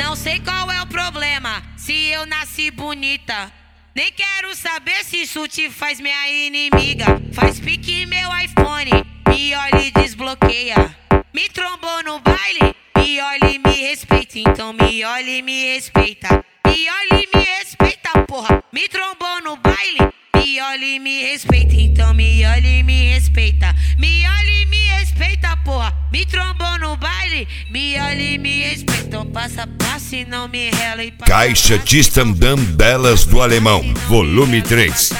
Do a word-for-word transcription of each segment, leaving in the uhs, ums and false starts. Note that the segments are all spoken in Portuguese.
Não sei qual é o problema, se eu nasci bonita. Nem quero saber se isso te faz minha inimiga. Faz pique meu iPhone, me olha e desbloqueia. Me trombou no baile, me olha e me respeita. Então me olha e me respeita. Me olha e me respeita, porra. Me trombou no baile, me olha e me respeita. Então me olha e me respeita. Me olha e me respeita, porra. Me trombou no baile, me olha e me respeita. Então passa, passa e não me rela e passa. Caixa de Stand-Up Belas do Alemão, volume três.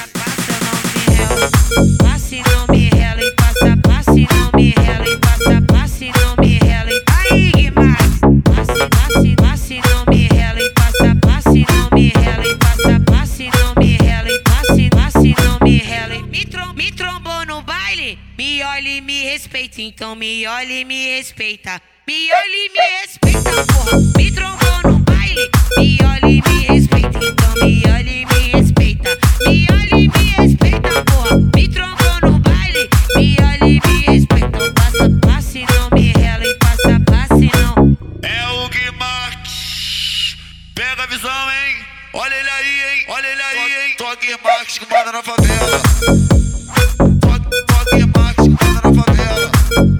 Passa e não me rela e passa, passa e não me rela e passa, passa e não me rela e aí, Guimarães. Passa, passa, passa e não me rela e passa, passa e não me rela e passa, passa e não me rela e passa, passa e não me rela e me, trom me trombou no baile, me olha e me respeita. Então me olha e me respeita. Me olha e me respeita, porra. Me trombou no baile, me olha e me respeita. Então me olha e me respeita. Me olha e me respeita, porra. Me trombou no baile, me olha e me respeita. Então passa, passa e não me rela e passa, passa e não. É o Guimarães, pega a visão, hein? Olha ele aí, hein? Olha ele aí, hein? Só Guimarães que manda na favela. Só, só Guimarães que manda na favela.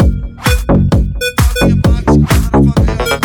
Só Guimarães que manda na favela.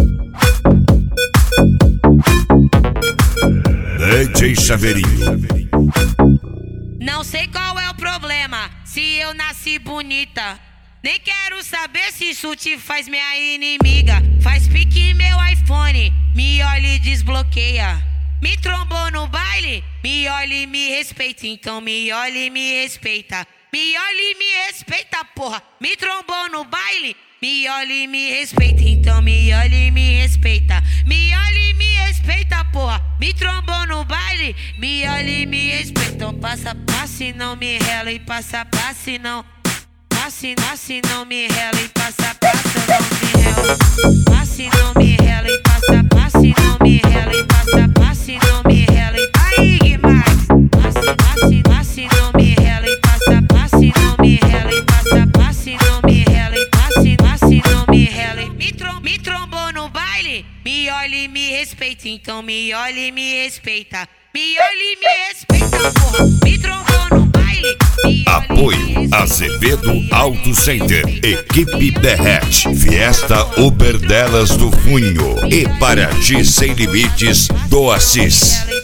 D J Chaveirinho. Não sei qual é o problema, se eu nasci bonita. Nem quero saber se isso te faz minha inimiga. Faz pique meu iPhone, me olha e desbloqueia. Me trombou no baile, me olha e me respeita. Então me olha e me respeita. Me olha e me respeita, porra. Me trombou no baile, me olha e me respeita. Então me olha e me respeita. Me olha e me respeita, porra. Me trombou no baile, me olha e me respeita. Então passa, passa e não me rela e passa, passa e não. Passa, passa e não me rela e passa, passa não me rela. Passa e não me rela e passa, passa e não me rela e passa, passa e não me rela e aí, Guimarães. Passa, passa, passa e não me rela e passa, passa e não me rela e passa, passa e não me rela e passa, passa e não me rela e me, trom me trombou no baile, me olha e me respeita. Então me olha e me respeita. Me olha e me respeita, porra. Me trombou no baile. Apoio Azevedo Auto Center, Equipe Derrete, Fiesta Uber Delas do Funho e Paraty Sem Limites do Assis.